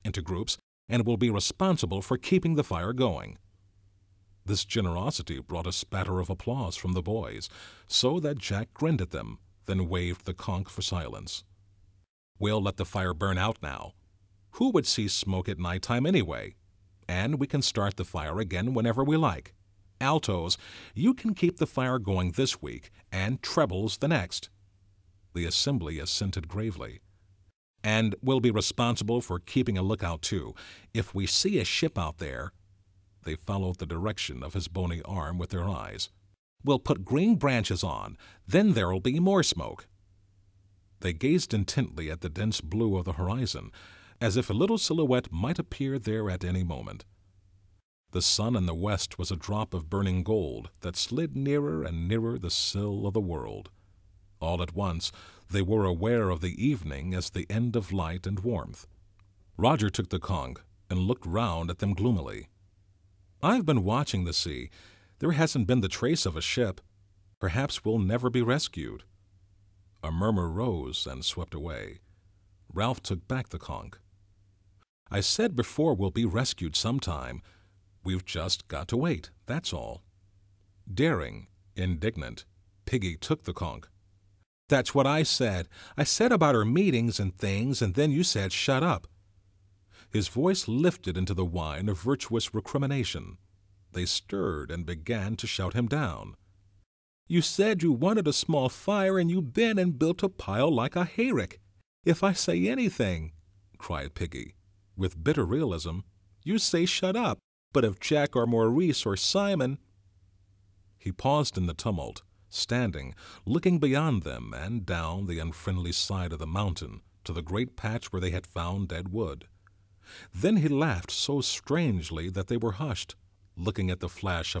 into groups and will be responsible for keeping the fire going." This generosity brought a spatter of applause from the boys, so that Jack grinned at them, then waved the conch for silence. "We'll let the fire burn out now. Who would see smoke at nighttime anyway? And we can start the fire again whenever we like. Altos, you can keep the fire going this week, and trebles the next." The assembly assented gravely. "And we'll be responsible for keeping a lookout, too. If we see a ship out there—" They followed the direction of his bony arm with their eyes. "We'll put green branches on. Then there'll be more smoke." They gazed intently at the dense blue of the horizon, as if a little silhouette might appear there at any moment. The sun in the west was a drop of burning gold that slid nearer and nearer the sill of the world. All at once they were aware of the evening as the end of light and warmth. Roger took the conch and looked round at them gloomily. "I've been watching the sea. There hasn't been the trace of a ship. Perhaps we'll never be rescued." A murmur rose and swept away. Ralph took back the conch. "I said before we'll be rescued sometime. We've just got to wait, that's all." Daring, indignant, Piggy took the conch. "That's what I said. I said about our meetings and things, and then you said shut up." His voice lifted into the whine of virtuous recrimination. They stirred and began to shout him down. "You said you wanted a small fire, and you've been and built a pile like a hayrick. If I say anything," cried Piggy, with bitter realism, "you say shut up. But if Jack or Maurice or Simon—" He paused in the tumult, standing, looking beyond them and down the unfriendly side of the mountain to the great patch where they had found dead wood. Then he laughed so strangely that they were hushed, looking at the flash of